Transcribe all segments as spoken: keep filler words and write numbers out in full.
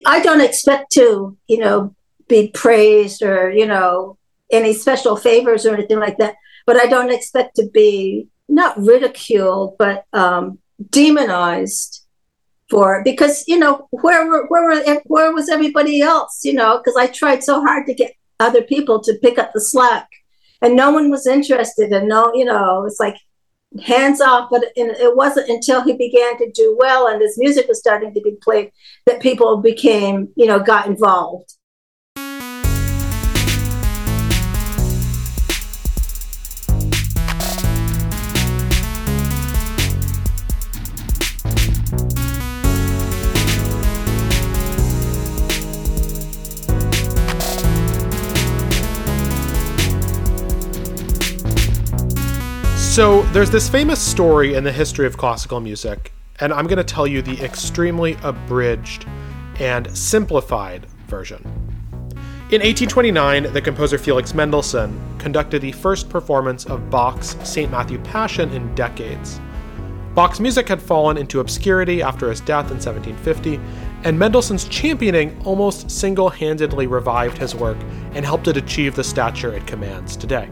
I don't expect to, you know, be praised or, you know, any special favors or anything like that. But I don't expect to be not ridiculed, but um, demonized for, because, you know, where were, where were, where was everybody else, you know, because I tried so hard to get other people to pick up the slack and no one was interested. And no, you know, it's like hands off. But it wasn't until he began to do well and his music was starting to be played that people became, you know, got involved. So there's this famous story in the history of classical music, and I'm going to tell you the extremely abridged and simplified version. In eighteen twenty-nine, the composer Felix Mendelssohn conducted the first performance of Bach's Saint Matthew Passion in decades. Bach's music had fallen into obscurity after his death in seventeen fifty, and Mendelssohn's championing almost single-handedly revived his work and helped it achieve the stature it commands today.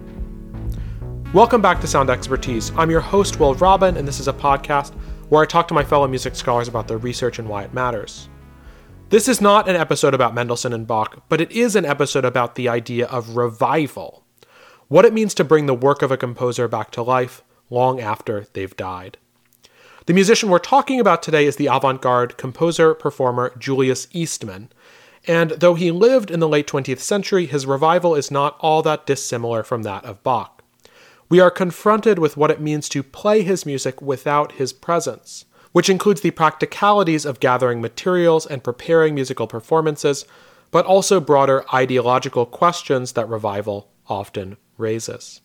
Welcome back to Sound Expertise. I'm your host, Will Robin, and this is a podcast where I talk to my fellow music scholars about their research and why it matters. This is not an episode about Mendelssohn and Bach, but it is an episode about the idea of revival, what it means to bring the work of a composer back to life long after they've died. The musician we're talking about today is the avant-garde composer-performer Julius Eastman, and though he lived in the late twentieth century, his revival is not all that dissimilar from that of Bach. We are confronted with what it means to play his music without his presence, which includes the practicalities of gathering materials and preparing musical performances, but also broader ideological questions that revival often raises.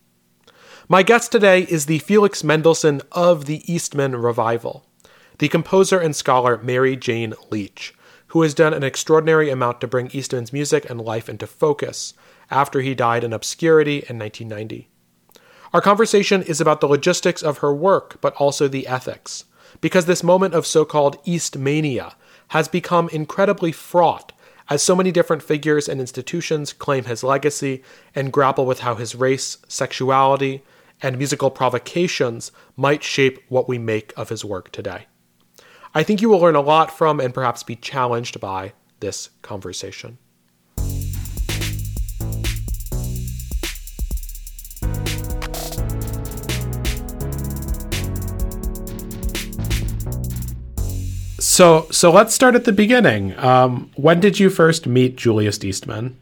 My guest today is the Felix Mendelssohn of the Eastman Revival, the composer and scholar Mary Jane Leach, who has done an extraordinary amount to bring Eastman's music and life into focus after he died in obscurity in nineteen ninety. Our conversation is about the logistics of her work, but also the ethics, because this moment of so-called Eastmania has become incredibly fraught as so many different figures and institutions claim his legacy and grapple with how his race, sexuality, and musical provocations might shape what we make of his work today. I think you will learn a lot from and perhaps be challenged by this conversation. So so let's start at the beginning. Um, when did you first meet Julius Eastman?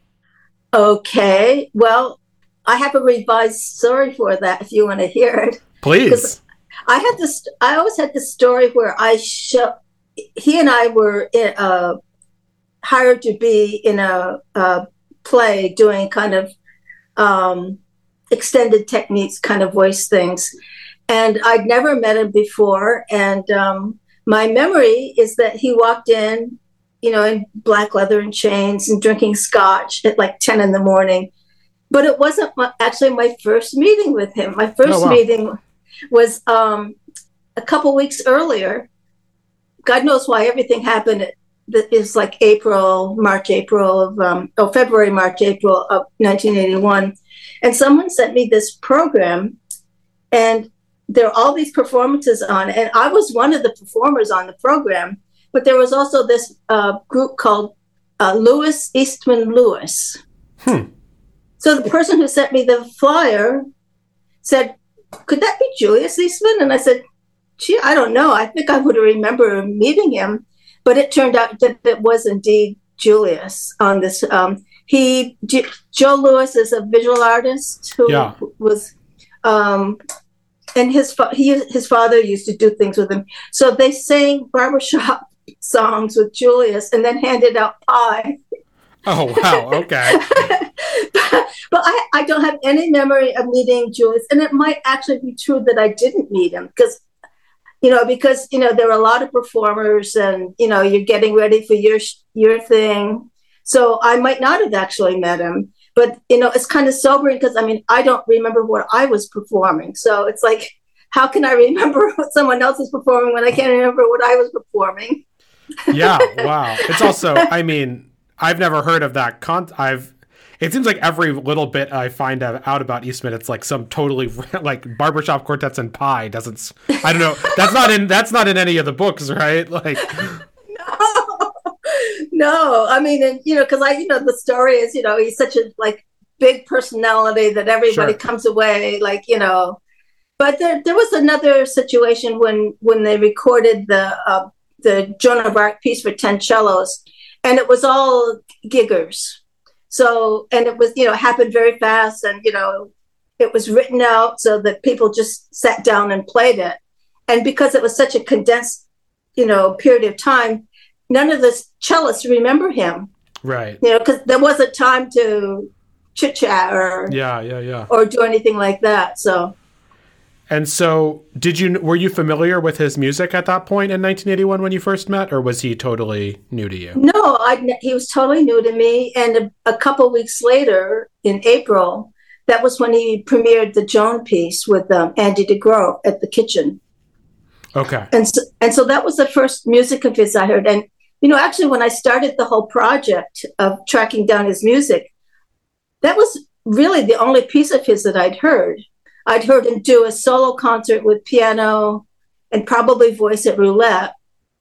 Okay, well, I have a revised story for that if you want to hear it. Please. I had this. I always had this story where I show. He and I were in, uh, hired to be in a, a play doing kind of um, extended techniques, kind of voice things, and I'd never met him before, and. Um, My memory is that he walked in, you know, in black leather and chains and drinking scotch at like ten in the morning. But it wasn't my, actually my first meeting with him. My first oh, wow. meeting was um, a couple weeks earlier. God knows why everything happened. It is like April, March, April of, um, oh, February, March, April of nineteen eighty-one. And someone sent me this program and there are all these performances on, and I was one of the performers on the program, but there was also this uh, group called uh, Louis Eastman Lewis. Hmm. So the person who sent me the flyer said, could that be Julius Eastman? And I said, gee, I don't know. I think I would remember meeting him, but it turned out that it was indeed Julius on this. Um, he, G- Joe Lewis is a visual artist who yeah. was... Um, And his fa- he his father used to do things with him. So they sang barbershop songs with Julius and then handed out pie. Oh, wow. Okay. but but I, I don't have any memory of meeting Julius. And it might actually be true that I didn't meet him because, you know, because, you know, there are a lot of performers and, you know, you're getting ready for your your thing. So I might not have actually met him. But, you know, it's kind of sobering because, I mean, I don't remember what I was performing. So it's like, how can I remember what someone else is performing when I can't remember what I was performing? Yeah, wow. It's also, I mean, I've never heard of that. Con- I've. It seems like every little bit I find out about Eastman, it's like some totally like barbershop quartets and pie doesn't. I don't know. That's not in. That's not in any of the books, right? Like, no, no. I mean, and, you know, because I, you know, the story is, you know, he's such a like big personality that everybody sure. comes away like, you know. But there, there was another situation when when they recorded the uh, the Joan of Arc piece for ten cellos, and it was all giggers. So, and it was, you know, happened very fast, and, you know, it was written out so that people just sat down and played it. And because it was such a condensed, you know, period of time, none of the cellists remember him. Right. You know, because there wasn't time to chit chat or, yeah, yeah, yeah. or do anything like that. So. And so, did you were you familiar with his music at that point in nineteen eighty-one when you first met, or was he totally new to you? No, I, he was totally new to me. And a, a couple weeks later, in April, that was when he premiered the Joan piece with um, Andy DeGrove at the Kitchen. Okay. And so, and so that was the first music of his I heard. And, you know, actually, when I started the whole project of tracking down his music, that was really the only piece of his that I'd heard. I'd heard him do a solo concert with piano and probably voice at roulette.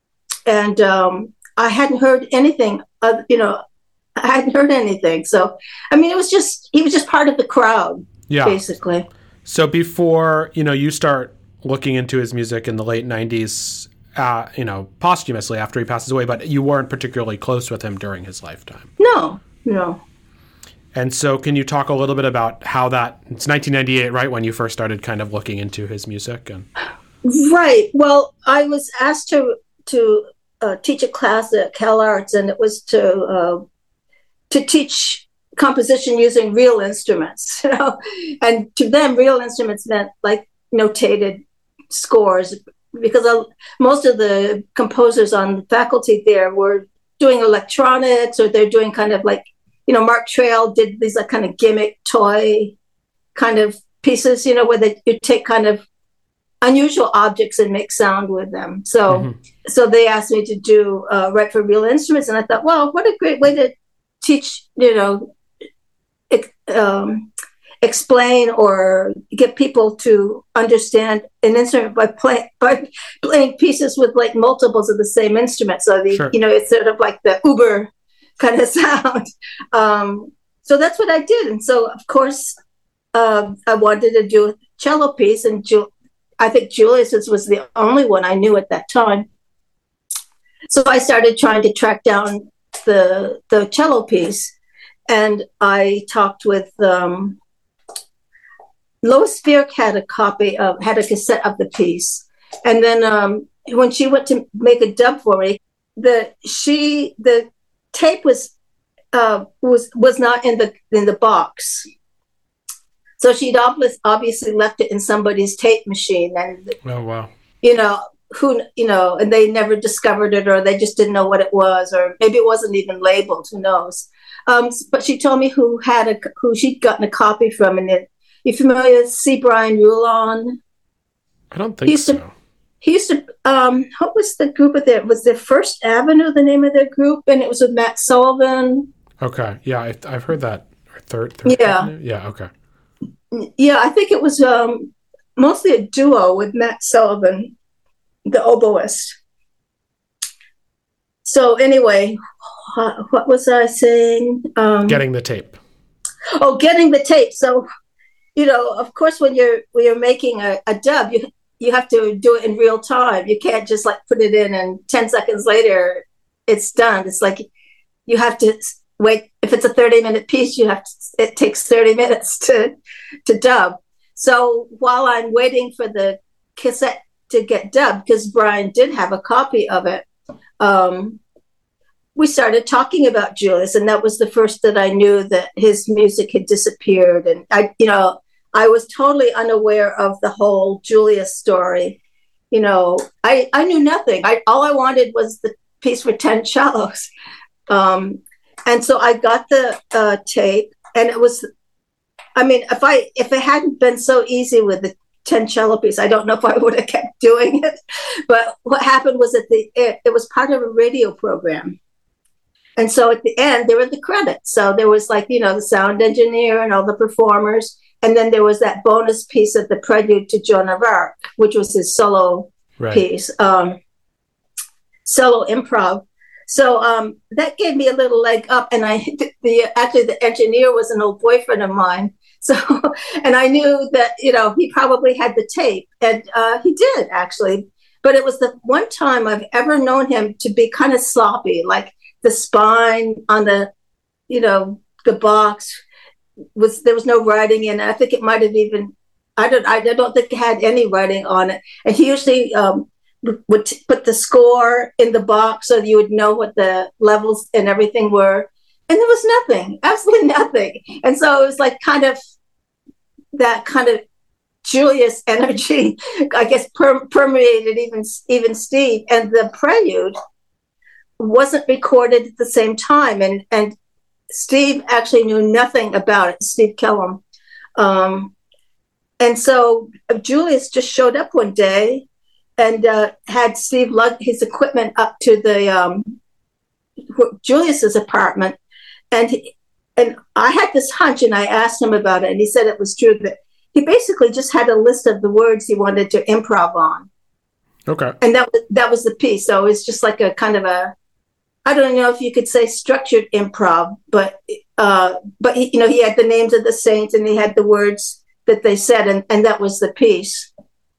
And um, I hadn't heard anything, uh, you know, I hadn't heard anything. So, I mean, it was just, he was just part of the crowd, yeah. basically. So before, you know, you start looking into his music in the late nineties, uh, you know, posthumously after he passes away, but you weren't particularly close with him during his lifetime. No, no. And so can you talk a little bit about how that, it's nineteen ninety-eight, right, when you first started kind of looking into his music? And Right. Well, I was asked to to uh, teach a class at Cal Arts, and it was to uh, to teach composition using real instruments. You know? And to them, real instruments meant like notated scores, because uh, most of the composers on the faculty there were doing electronics, or they're doing kind of like, you know, Mark Trail did these like kind of gimmick toy kind of pieces, you know, where they you take kind of unusual objects and make sound with them. So, mm-hmm. so they asked me to do uh, write for real instruments, and I thought, well, what a great way to teach, you know, ex- um, explain or get people to understand an instrument by playing by playing pieces with like multiples of the same instrument. So the sure. you know, it's sort of like the Uber kind of sound. Um, so that's what I did. And so, of course, uh, I wanted to do a cello piece. And Ju- I think Julius was the only one I knew at that time. So I started trying to track down the the cello piece. And I talked with um, Lois Speark had a copy of, had a cassette of the piece. And then um, when she went to make a dub for me, the she the tape was uh, was was not in the in the box, so she'd obviously obviously left it in somebody's tape machine, and oh wow, you know who you know, and they never discovered it, or they just didn't know what it was, or maybe it wasn't even labeled. Who knows? Um, but she told me who had a who she'd gotten a copy from, and it. You familiar with C. Brian Rulon? I don't think so. To, He used to, um, what was the group of their, was their First Avenue, the name of their group? And it was with Matt Sullivan. Okay. Yeah, I, I've heard that. Third, third yeah. Avenue? Yeah, okay. Yeah, I think it was um, mostly a duo with Matt Sullivan, the oboist. So anyway, what, what was I saying? Um, getting the tape. Oh, getting the tape. So, you know, of course, when you're when you're making a, a dub, you you have to do it in real time. You can't just like put it in and ten seconds later it's done. It's like you have to wait. If it's a thirty minute piece, you have to, it takes thirty minutes to, to dub. So while I'm waiting for the cassette to get dubbed, because Brian did have a copy of it, um, we started talking about Julius. And that was the first that I knew that his music had disappeared. And I, you know, I was totally unaware of the whole Julius story. You know, I, I knew nothing. I, all I wanted was the piece for ten cellos. Um, and so I got the uh, tape, and it was, I mean, if I if it hadn't been so easy with the ten cello piece. I don't know if I would have kept doing it, but what happened was that the it, it was part of a radio program. And so at the end, there were the credits. So there was like, you know, the sound engineer and all the performers. And then there was that bonus piece of the prelude to Joan of Arc, which was his solo right. piece, um, solo improv. So um, that gave me a little leg up. And I, the actually, the engineer was an old boyfriend of mine. So, and I knew that, you know, he probably had the tape. And uh, he did, actually. But it was the one time I've ever known him to be kind of sloppy, like, the spine on the, you know, the box was, there was no writing in it. I think it might have even, I don't, I don't think it had any writing on it. And he usually um, would t- put the score in the box so you would know what the levels and everything were. And there was nothing, absolutely nothing. And so it was like kind of that kind of Julius energy, I guess, per- permeated even, even Steve. And the prelude wasn't recorded at the same time, and and Steve actually knew nothing about it, Steve Kellum. Um, and so Julius just showed up one day and uh, had Steve lug his equipment up to the um, Julius's apartment, and he, and I had this hunch, and I asked him about it, and he said it was true that he basically just had a list of the words he wanted to improv on. Okay, and that was that was the piece. So it's just like a kind of a, I don't know if you could say structured improv, but uh, but he, you know, he had the names of the saints and he had the words that they said, and, and that was the piece.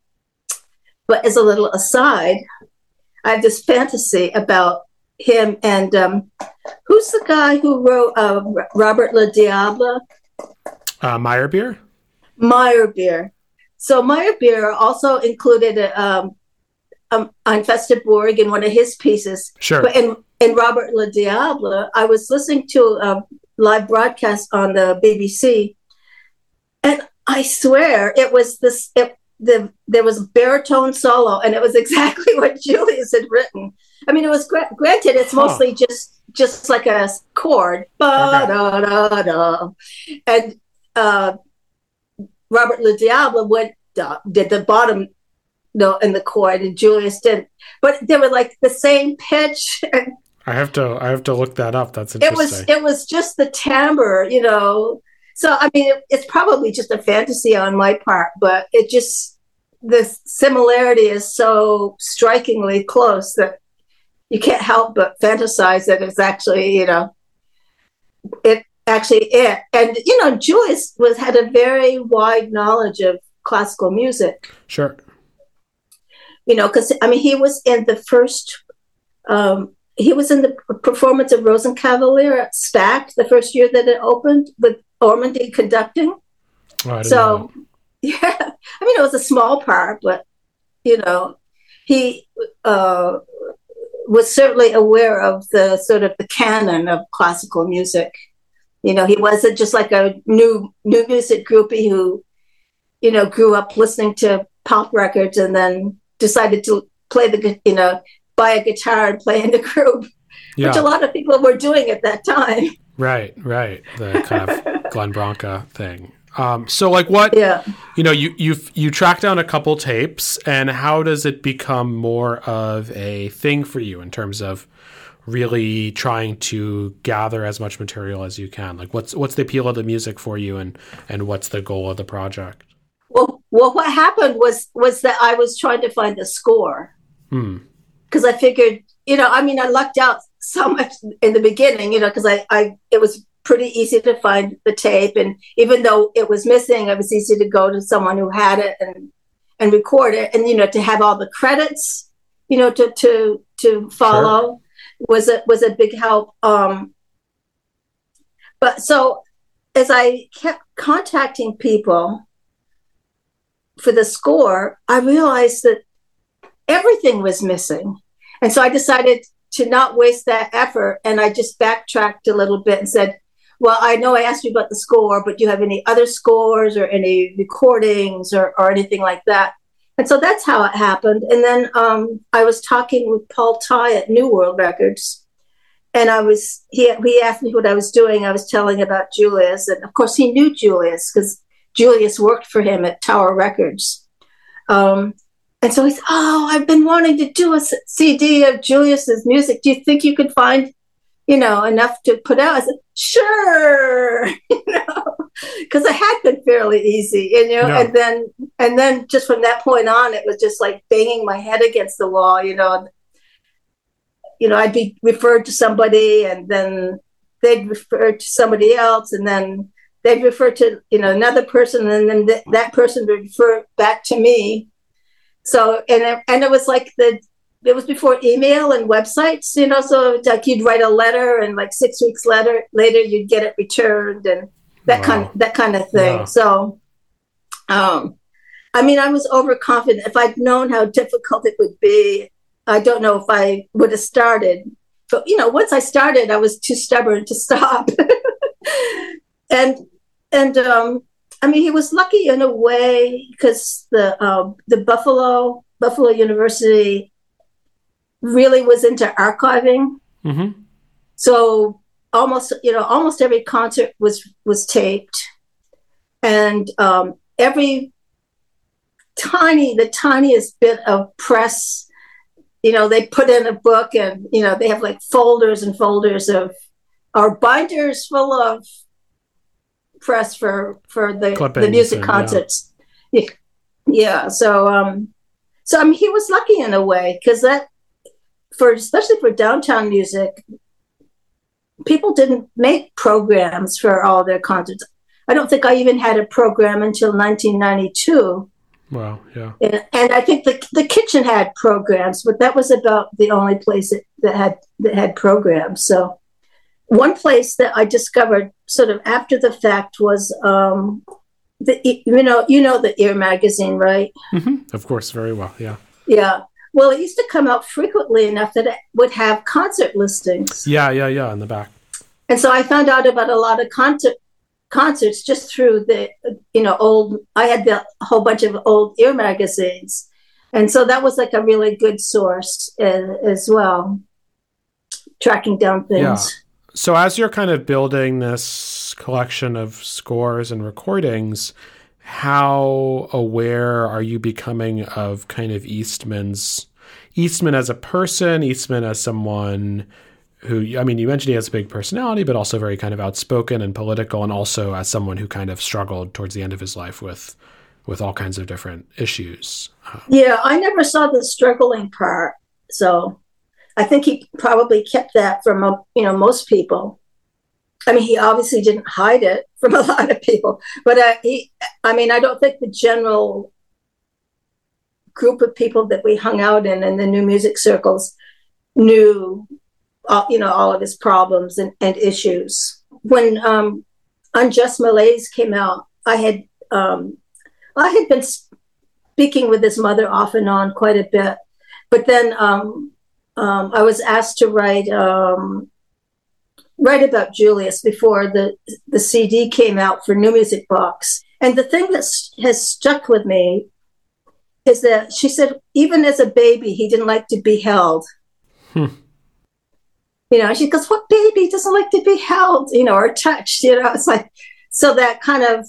But as a little aside, I have this fantasy about him and um, who's the guy who wrote uh, Robert Le Diable? Uh, Meyerbeer? Meyerbeer. So Meyerbeer also included a, um, um, on Festiborg in one of his pieces. Sure. But in In Robert Le Diable, I was listening to a live broadcast on the B B C, and I swear it was this. It, the there was a baritone solo, and it was exactly what Julius had written. I mean, it was gra- granted it's mostly huh. just just like a chord, ba da da da, and uh, Robert Le Diable went uh, did the bottom note in the chord, and Julius didn't. But they were like the same pitch. And I have to I have to look that up. That's interesting. It was it was just the timbre, you know. So I mean, it, it's probably just a fantasy on my part, but it just, the similarity is so strikingly close that you can't help but fantasize that it's actually, you know, it actually it. And you know, Julius was had a very wide knowledge of classical music. Sure. You know, because I mean, he was in the first. Um, He was in the performance of Rosenkavalier at Stack the first year that it opened with Ormandy conducting. Oh, so, know. yeah, I mean, it was a small part, but, you know, he uh, was certainly aware of the sort of the canon of classical music. You know, he wasn't just like a new new music groupie who, you know, grew up listening to pop records and then decided to play the, you know, buy a guitar and play in the group, yeah. which a lot of people were doing at that time. Right, right. The kind of Glenn Branca thing. Um, so like what, yeah. you know, you, you, you track down a couple tapes, and how does it become more of a thing for you in terms of really trying to gather as much material as you can? Like what's, what's the appeal of the music for you, and, and what's the goal of the project? Well, well, what happened was, was that I was trying to find the score. Hmm. Because I figured, you know, I mean, I lucked out so much in the beginning, you know, because I, I, it was pretty easy to find the tape. And even though it was missing, it was easy to go to someone who had it and, and record it. And, you know, to have all the credits, you know, to, to, to follow sure. was a, was a big help. Um, but so as I kept contacting people for the score, I realized that everything was missing. And so I decided to not waste that effort. And I just backtracked a little bit and said, well, I know I asked you about the score, but do you have any other scores or any recordings or, or anything like that? And so that's how it happened. And then um, I was talking with Paul Tye at New World Records. And I was, he, he asked me what I was doing. I was telling about Julius. And of course he knew Julius because Julius worked for him at Tower Records. Um, and so he said, "Oh, I've been wanting to do a C D of Julius's music. Do you think you could find, you know, enough to put out?" I said, "Sure," you know, because it had been fairly easy, you know. Yeah. And then, and then, just from that point on, it was just like banging my head against the wall, you know. You know, I'd be referred to somebody, and then they'd refer to somebody else, and then they'd refer to, you know, another person, and then th- that person would refer back to me. So, and it, and it was like the, it was before email and websites, you know, so like you'd write a letter, and like six weeks later, later you'd get it returned, and that wow. kind of, that kind of thing. Yeah. So, um, I mean, I was overconfident. If I'd known how difficult it would be, I don't know if I would have started. But, you know, once I started, I was too stubborn to stop. and, and, um, I mean, he was lucky in a way, because the, um, the Buffalo, Buffalo University really was into archiving. Mm-hmm. So almost, you know, almost every concert was, was taped, and, um, every tiny, the tiniest bit of press, you know, they put in a book, and, you know, they have like folders and folders of, or binders full of press for, for the, the music and, concerts. Yeah. yeah. Yeah. So, um, so, I mean, he was lucky in a way, because that, for, especially for downtown music, people didn't make programs for all their concerts. I don't think I even had a program until nineteen ninety-two. Wow, yeah. And, and I think the the kitchen had programs, but that was about the only place that, that had that had programs. So one place that I discovered sort of after the fact was um, the you know you know the Ear magazine, right? Mm-hmm. Of course, very well, yeah. Yeah. Well, it used to come out frequently enough that it would have concert listings. Yeah, yeah, yeah, in the back. And so I found out about a lot of concert concerts just through the, you know, old, I had the whole bunch of old Ear magazines. And so that was like a really good source uh, as well, tracking down things. Yeah. So as you're kind of building this collection of scores and recordings, how aware are you becoming of kind of Eastman's, Eastman as a person, Eastman as someone who, I mean, you mentioned he has a big personality, but also very kind of outspoken and political, and also as someone who kind of struggled towards the end of his life with with all kinds of different issues. Um, yeah, I never saw the struggling part. So I think he probably kept that from, uh, you know, most people. I mean, he obviously didn't hide it from a lot of people, but uh, he, I mean, I don't think the general group of people that we hung out in, in the new music circles, knew Uh, you know, all of his problems and, and issues. When um, Unjust Malaise came out, I had um, I had been speaking with his mother off and on quite a bit, but then um, um, I was asked to write um, write about Julius before the the C D came out for New Music Box. And the thing that has stuck with me is that she said, even as a baby, he didn't like to be held. Hmm. You know, she goes, what baby doesn't like to be held, you know, or touched, you know? It's like, so that kind of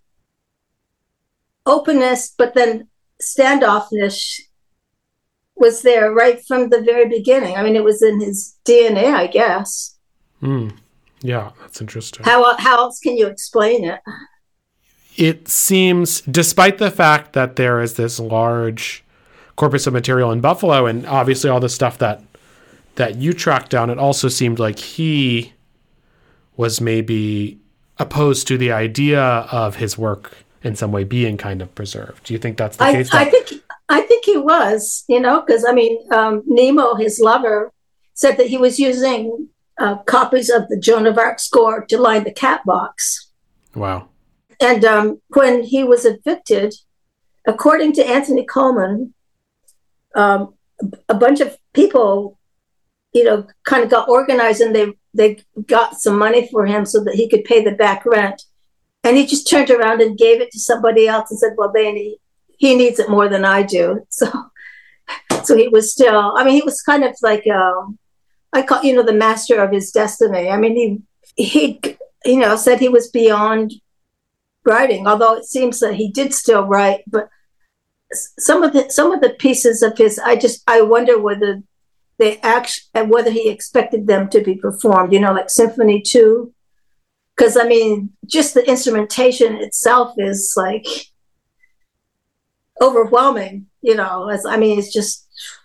openness, but then standoffness was there right from the very beginning. I mean, it was in his D N A, I guess. Mm. Yeah, that's interesting. How, how else can you explain it? It seems, despite the fact that there is this large corpus of material in Buffalo, and obviously all the stuff that that you tracked down, it also seemed like he was maybe opposed to the idea of his work in some way being kind of preserved. Do you think that's the I, case? I think I think he was, you know, because I mean, um, Nemo, his lover, said that he was using uh, copies of the Joan of Arc score to line the cat box. Wow. And um, when he was evicted, according to Anthony Coleman, um, a bunch of people, you know, kind of got organized, and they they got some money for him so that he could pay the back rent. And he just turned around and gave it to somebody else and said, well, they need, he needs it more than I do. So so he was still, I mean, he was kind of like, um, I call, you know, the master of his destiny. I mean, he, he, you know, said he was beyond writing, although it seems that he did still write, but some of the some of the pieces of his, I just I wonder whether they actually whether he expected them to be performed. You know, like Symphony Two, because I mean, just the instrumentation itself is like overwhelming. You know, as I mean, it's just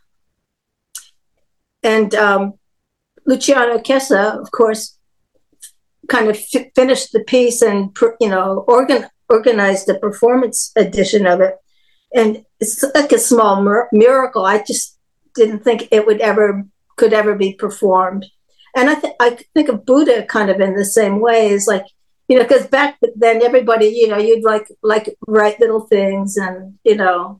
and um, Luciano Chiesa, of course, kind of f- finished the piece and you know organ organized the performance edition of it. And it's like a small mir- miracle. I just didn't think it would ever could ever be performed. And I think I think of Buddha kind of in the same way. Is like, you know, because back then everybody, you know, you'd like like write little things and you know,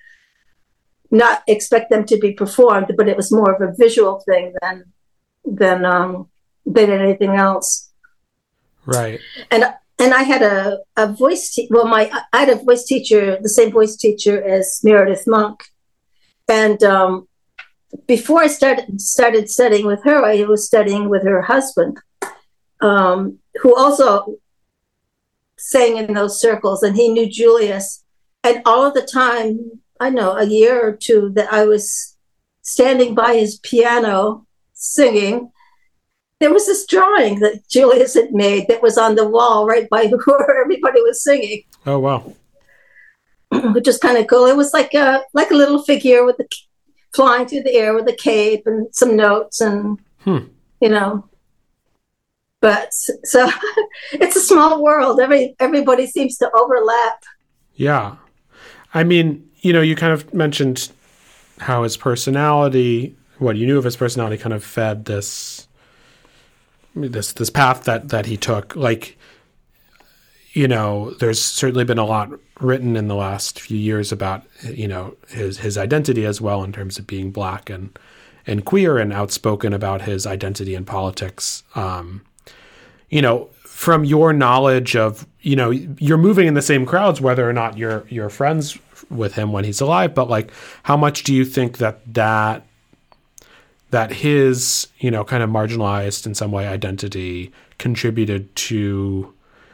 not expect them to be performed, but it was more of a visual thing than than um, than anything else. Right. And. And I had a, a voice, te- well, my I had a voice teacher, the same voice teacher as Meredith Monk. And um, before I started started studying with her, I was studying with her husband, um, who also sang in those circles, and he knew Julius. And all of the time, I know, a year or two that I was standing by his piano singing, there was this drawing that Julius had made that was on the wall right by where everybody was singing. Oh, wow. Which is kind of cool. It was like a like a little figure with the flying through the air with a cape and some notes and, hmm. you know. But so it's a small world. Every Everybody seems to overlap. Yeah. I mean, you know, you kind of mentioned how his personality, what you knew of his personality kind of fed this this this path that that he took. Like, you know, there's certainly been a lot written in the last few years about, you know, his his identity as well in terms of being Black and and queer and outspoken about his identity in politics. Um, you know, from your knowledge of, you know, you're moving in the same crowds whether or not you're you're friends with him when he's alive, but like, how much do you think that that that his, you know, kind of marginalized in some way identity contributed to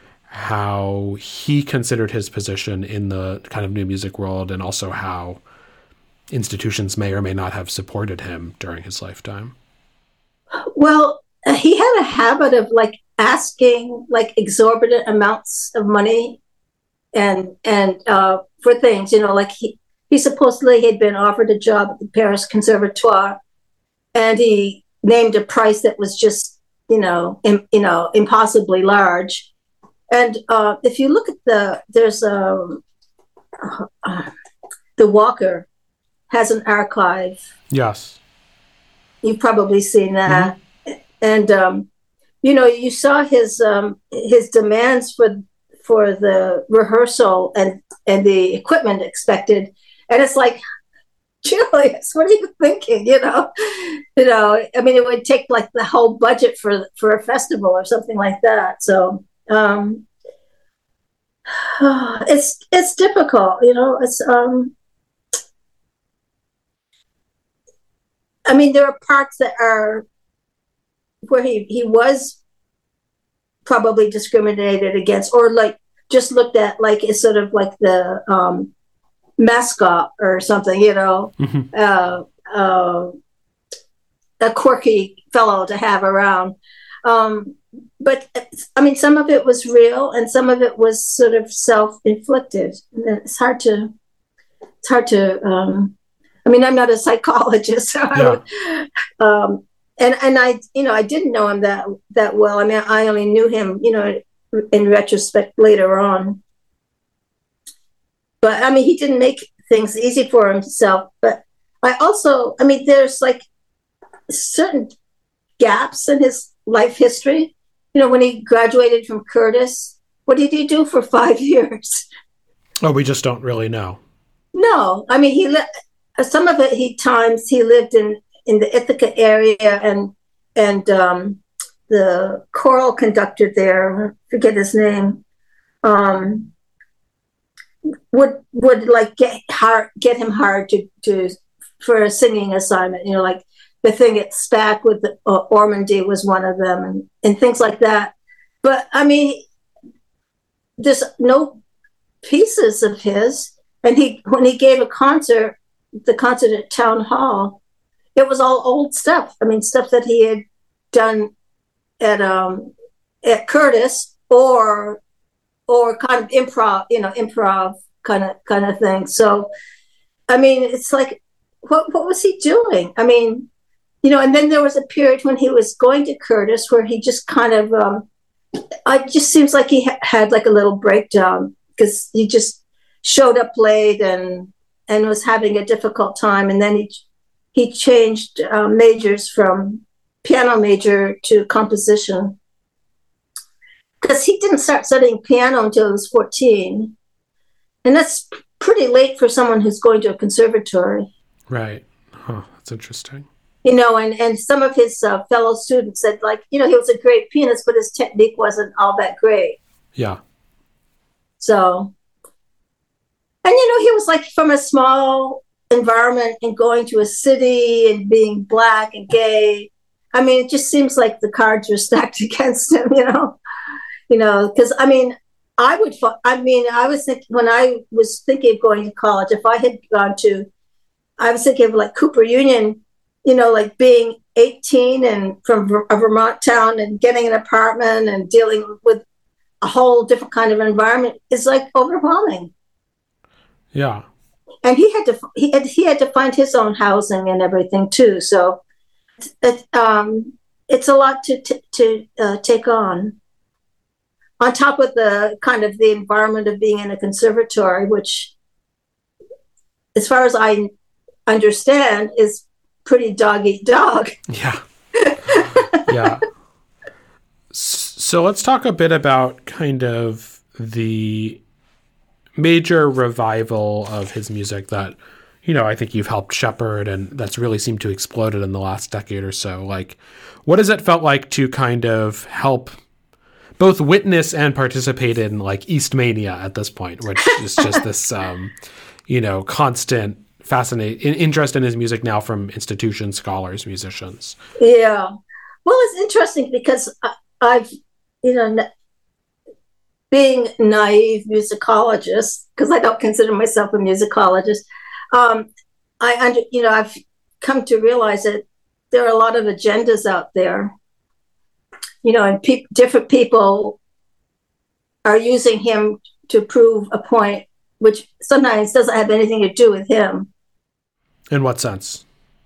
how he considered his position in the kind of new music world, and also how institutions may or may not have supported him during his lifetime? Well, he had a habit of like asking like exorbitant amounts of money and and uh, for things, you know, like he, he supposedly had been offered a job at the Paris Conservatoire, and he named a price that was just, you know, im, you know, impossibly large. And uh, if you look at the, there's a, uh, the Walker has an archive. Yes. You've probably seen that. Mm-hmm. And, um, you know, you saw his um, his demands for for the rehearsal and, and the equipment expected. And it's like, Julius, what are you thinking? You know, you know. I mean, it would take like the whole budget for for a festival or something like that. So um, it's it's difficult, you know. It's um, I mean, there are parts that are where he he was probably discriminated against, or like just looked at like it's sort of like the um. mascot or something, you know, mm-hmm. uh, uh, a quirky fellow to have around. Um, but I mean, some of it was real and some of it was sort of self-inflicted. It's hard to, it's hard to, um, I mean, I'm not a psychologist, so yeah. I would, um, and, and I, you know, I didn't know him that, that well. I mean, I only knew him, you know, in retrospect later on. But I mean, he didn't make things easy for himself. But I also, I mean, there's like certain gaps in his life history. You know, when he graduated from Curtis, what did he do for five years? Oh, we just don't really know. No, I mean, he li- some of it. He times he lived in, in the Ithaca area, and and um, the choral conductor there, I forget his name. Um, would would like get hard get him hard to, to for a singing assignment, you know, like the thing at SPAC with the, uh, Ormandy was one of them, and, and things like that. But I mean, there's no pieces of his And he, when he gave a concert, the concert at Town Hall, it was all old stuff. I mean, stuff that he had done at um, at Curtis, or or kind of improv, you know, improv kind of kind of thing. So, I mean, it's like, what what was he doing? I mean, you know, and then there was a period when he was going to Curtis where he just kind of, um, it just seems like he ha- had like a little breakdown, because he just showed up late and and was having a difficult time. And then he he changed uh, majors from piano major to composition, because he didn't start studying piano until he was fourteen. And that's pretty late for someone who's going to a conservatory. Right. Huh. That's interesting. You know, and, and some of his uh, fellow students said, like, you know, he was a great pianist, but his technique wasn't all that great. Yeah. So, and, you know, he was like from a small environment and going to a city and being Black and gay. I mean, it just seems like the cards were stacked against him, you know, you know, because, I mean, I would, I mean, I was thinking, when I was thinking of going to college, if I had gone to, I was thinking of like Cooper Union, you know, like being eighteen and from a Vermont town and getting an apartment and dealing with a whole different kind of environment is like overwhelming. Yeah. And he had to, he had, he had to find his own housing and everything too. So it, um, it's a lot to, to, to uh, take on. On top of the kind of the environment of being in a conservatory, which, as far as I understand, is pretty dog eat dog. Yeah. Yeah. So let's talk a bit about kind of the major revival of his music that, you know, I think you've helped shepherd, and that's really seemed to explode in the last decade or so. Like, what has it felt like to kind of help both witness and participate in like Eastmania at this point, which is just this, um, you know, constant fascinating interest in his music now from institutions, scholars, musicians. Yeah. Well, it's interesting because I, I've, you know, being naive musicologist, because I don't consider myself a musicologist, um, I under, you know, I've come to realize that there are a lot of agendas out there, you know, and pe- different people are using him to prove a point, which sometimes doesn't have anything to do with him. In what sense?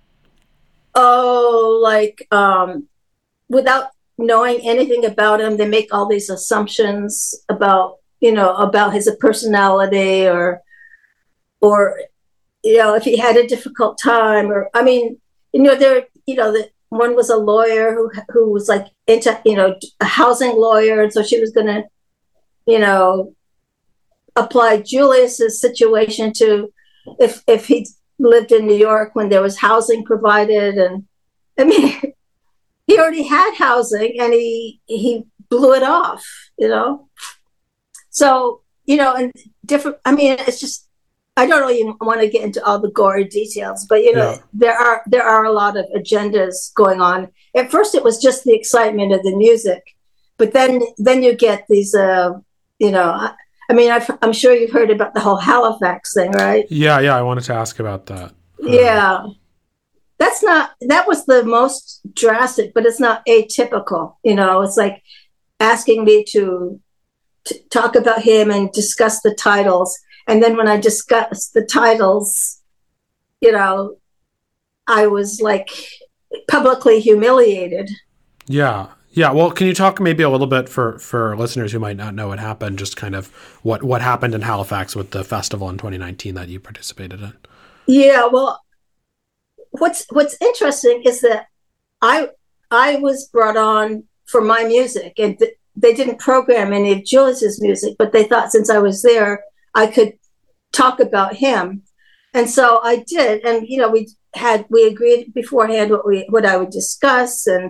Oh, like um, without knowing anything about him, they make all these assumptions about, you know, about his personality, or, or, you know, if he had a difficult time, or, I mean, you know, there, you know, the one was a lawyer who who was like into, you know, a housing lawyer, and so she was going to, you know, apply Julius's situation to if if he lived in New York when there was housing provided. And I mean, he already had housing and he he blew it off, you know. So, you know, and different, I mean, it's just, I don't really want to get into all the gory details, but, you know, yeah. there are there are a lot of agendas going on. At first it was just the excitement of the music, but then then you get these uh you know, I, I mean, I've, I'm sure you've heard about the whole Halifax thing, right? Yeah, yeah. I wanted to ask about that. Yeah. Um, That's not, that was the most drastic, but it's not atypical. You know, it's like asking me to, to talk about him and discuss the titles. And then when I discussed the titles, you know, I was like publicly humiliated. Yeah. Yeah, well, can you talk maybe a little bit for, for listeners who might not know what happened, just kind of what, what happened in Halifax with the festival in twenty nineteen that you participated in? Yeah, well, what's what's interesting is that I I was brought on for my music, and th- they didn't program any of Julius's music, but they thought since I was there, I could talk about him, and so I did. And you know, we had we agreed beforehand what we what I would discuss, and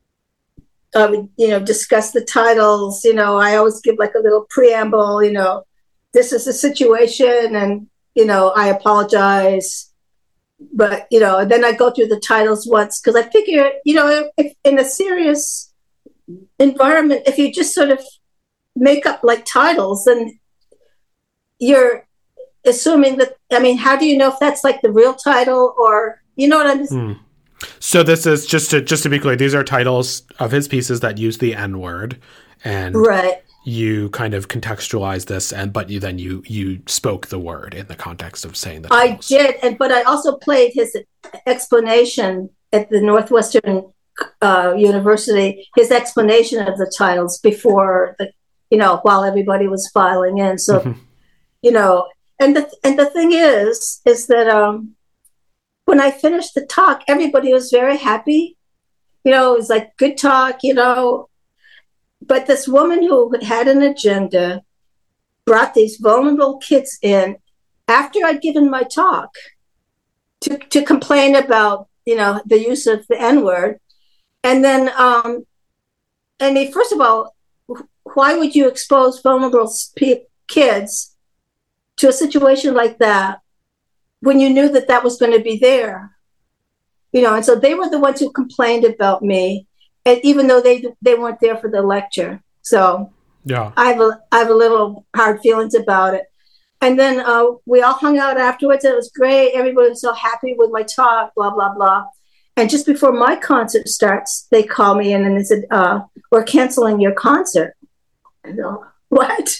I would, you know, discuss the titles. You know, I always give like a little preamble, you know, this is the situation, and, you know, I apologize. But, you know, and then I go through the titles once, because I figure, you know, if in a serious environment, if you just sort of make up like titles, then you're assuming that, I mean, how do you know if that's like the real title or, you know what I'm saying? Mm. So this is just to just to be clear, these are titles of his pieces that use the N word, and right. you kind of contextualize this, and but you then you you spoke the word in the context of saying the titles. I did, and but I also played his explanation at the Northwestern uh, University, his explanation of the titles before the, you know, while everybody was filing in. So, mm-hmm. you know, and the and the thing is, is that um, when I finished the talk, everybody was very happy. You know, it was like good talk, you know. But this woman who had an agenda brought these vulnerable kids in after I'd given my talk to, to complain about, you know, the use of the N-word. And then, um, and they, first of all, why would you expose vulnerable p- kids to a situation like that when you knew that that was going to be there? You know, and so they were the ones who complained about me. And even though they they weren't there for the lecture, so yeah, I have a I have a little hard feelings about it. And then uh, we all hung out afterwards. And it was great. Everybody was so happy with my talk. Blah blah blah. And just before my concert starts, they call me in and they said, uh, "We're canceling your concert." I go, "What?"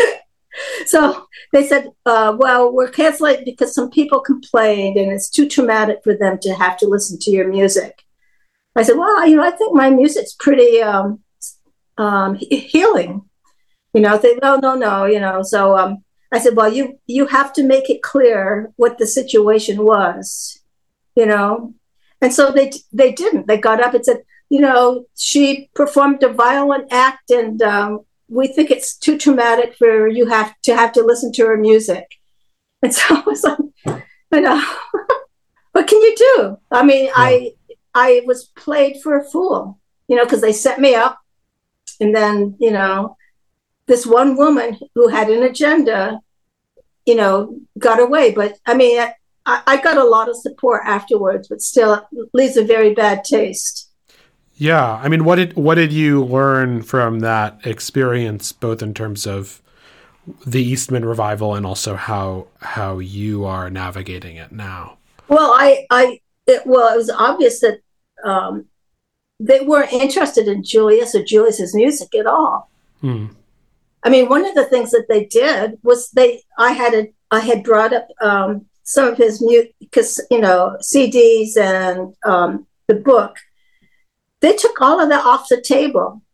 So they said, uh, "Well, we're canceling because some people complained, and it's too traumatic for them to have to listen to your music." I said, well, you know, I think my music's pretty um, um, healing. You know, they no, no, no, you know. So um, I said, well, you you have to make it clear what the situation was, you know. And so they they didn't. They got up and said, you know, she performed a violent act, and um, we think it's too traumatic for you have to have to listen to her music. And so I was like, you know, what can you do? I mean, yeah. I. I was played for a fool, you know, because they set me up. And then, you know, this one woman who had an agenda, you know, got away. But I mean, I, I got a lot of support afterwards, but still it leaves a very bad taste. Yeah. I mean, what did what did you learn from that experience, both in terms of the Eastman revival and also how how you are navigating it now? Well, I, I, It, well, it was obvious that um, they weren't interested in Julius or Julius's music at all. Hmm. I mean, one of the things that they did was they, I had a, I had brought up um, some of his music, because you know, C Ds and um, the book. They took all of that off the table.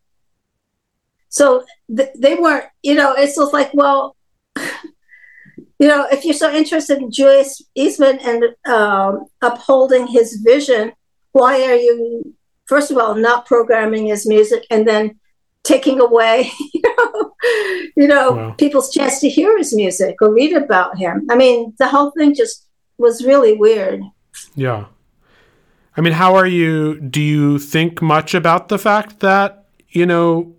So th- they weren't, you know, it's just like, well. You know, if you're so interested in Julius Eastman and um, upholding his vision, why are you, first of all, not programming his music and then taking away, you know, you know wow. people's chance to hear his music or read about him? I mean, the whole thing just was really weird. Yeah. I mean, how are you, do you think much about the fact that, you know,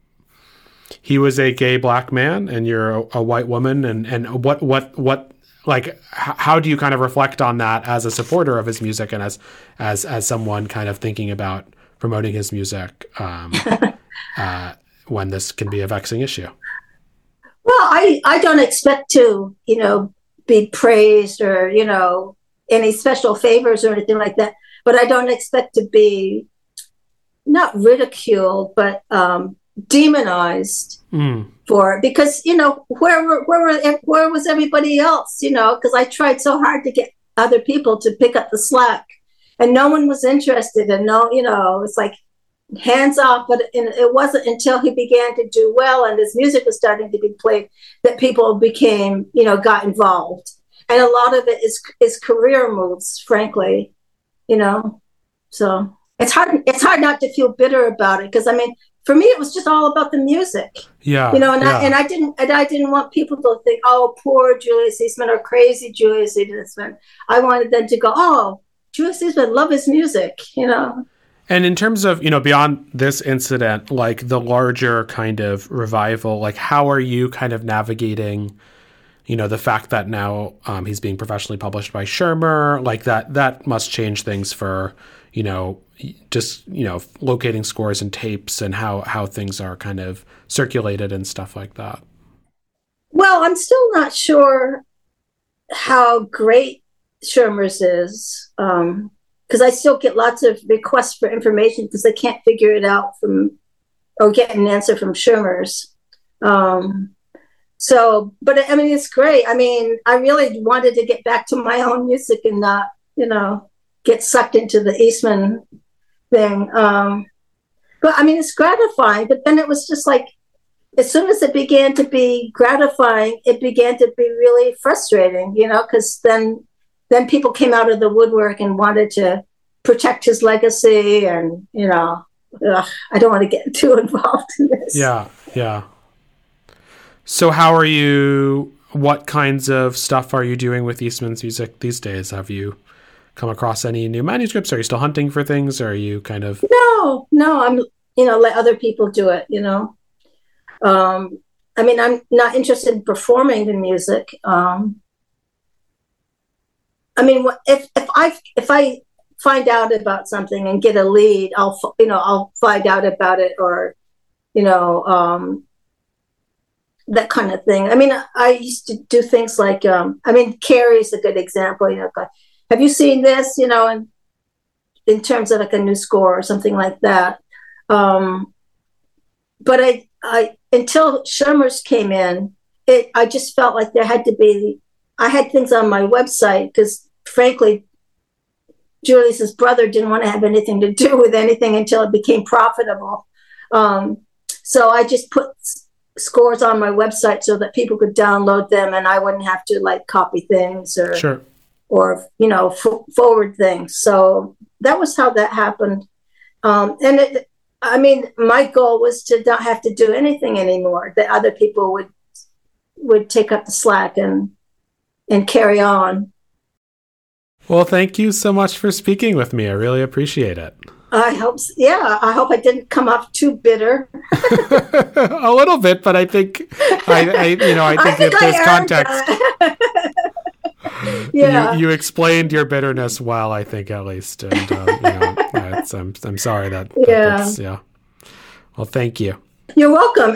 he was a gay black man and you're a, a white woman, and, and what, what, what, like, h- how do you kind of reflect on that as a supporter of his music and as, as, as someone kind of thinking about promoting his music, um, uh, when this can be a vexing issue? Well, I, I don't expect to, you know, be praised or, you know, any special favors or anything like that, but I don't expect to be not ridiculed, but, um, demonized mm. for it, because you know where were where were where was everybody else, you know, because I tried so hard to get other people to pick up the slack and no one was interested, and no, you know, it's like hands off. But it wasn't until he began to do well and his music was starting to be played that people became, you know, got involved, and a lot of it is is career moves, frankly, you know. So it's hard it's hard not to feel bitter about it, because I mean, for me, it was just all about the music. Yeah, you know, and yeah. I and I didn't and I didn't want people to think, oh, poor Julius Eastman or crazy Julius Eastman. I wanted them to go, oh, Julius Eastman, love his music, you know. And in terms of, you know, beyond this incident, like the larger kind of revival, like how are you kind of navigating, you know, the fact that now um, he's being professionally published by Schirmer, like that that must change things for, you know, just, you know, locating scores and tapes and how, how things are kind of circulated and stuff like that? Well, I'm still not sure how great Schirmer's is, um, because I still get lots of requests for information because they can't figure it out from or get an answer from Schirmer's. Um, so, but I mean, it's great. I mean, I really wanted to get back to my own music and not, you know, get sucked into the Eastman thing. Um, but I mean, it's gratifying. But then it was just like, as soon as it began to be gratifying, it began to be really frustrating, you know, because then then people came out of the woodwork and wanted to protect his legacy. And, you know, ugh, I don't want to get too involved in this. Yeah, yeah. So how are you, what kinds of stuff are you doing with Eastman's music these days? Have you come across any new manuscripts? Are you still hunting for things? Or are you kind of... No, no, I'm, you know, let other people do it, you know. Um, I mean, I'm not interested in performing the music. Um, I mean, if if I if I find out about something and get a lead, I'll you know I'll find out about it, or you know um, that kind of thing. I mean, I used to do things like um, I mean, Carrie's a good example. You know, like, have you seen this? You know, in in terms of like a new score or something like that. Um, but I. I until Schirmer's came in, it I just felt like there had to be. I had things on my website because, frankly, Julius's brother didn't want to have anything to do with anything until it became profitable. Um, so I just put s- scores on my website so that people could download them, and I wouldn't have to like copy things or sure. or you know f- forward things. So that was how that happened, um, and it. I mean, my goal was to not have to do anything anymore. That other people would would take up the slack and and carry on. Well, thank you so much for speaking with me. I really appreciate it. I hope, yeah, I hope I didn't come off too bitter. A little bit, but I think I, I you know, I think, I think if there's context. Yeah, you, you explained your bitterness well, I think, at least, and um, you know. It's, I'm I'm sorry that, that yeah that's, yeah. Well, thank you. You're welcome.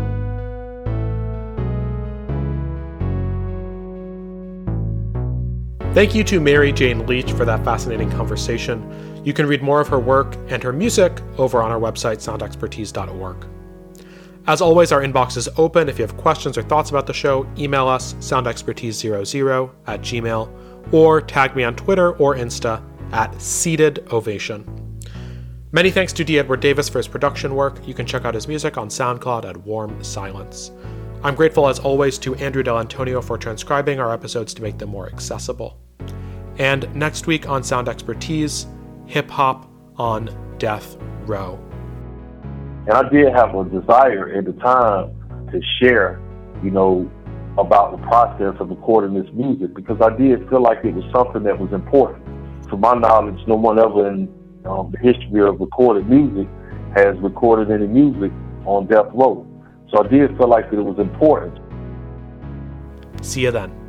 Thank you to Mary Jane Leach for that fascinating conversation. You can read more of her work and her music over on our website, sound expertise dot org. As always, our inbox is open. If you have questions or thoughts about the show, email us sound expertise zero zero at gmail or tag me on Twitter or Insta at Seated Ovation. Many thanks to D. Edward Davis for his production work. You can check out his music on SoundCloud at Warm Silence. I'm grateful, as always, to Andrew Delantonio for transcribing our episodes to make them more accessible. And next week on Sound Expertise, hip-hop on death row. And I did have a desire at the time to share, you know, about the process of recording this music, because I did feel like it was something that was important. To my knowledge, no one ever in um, the history of recorded music has recorded any music on death row. So I did feel like that it was important. See you then.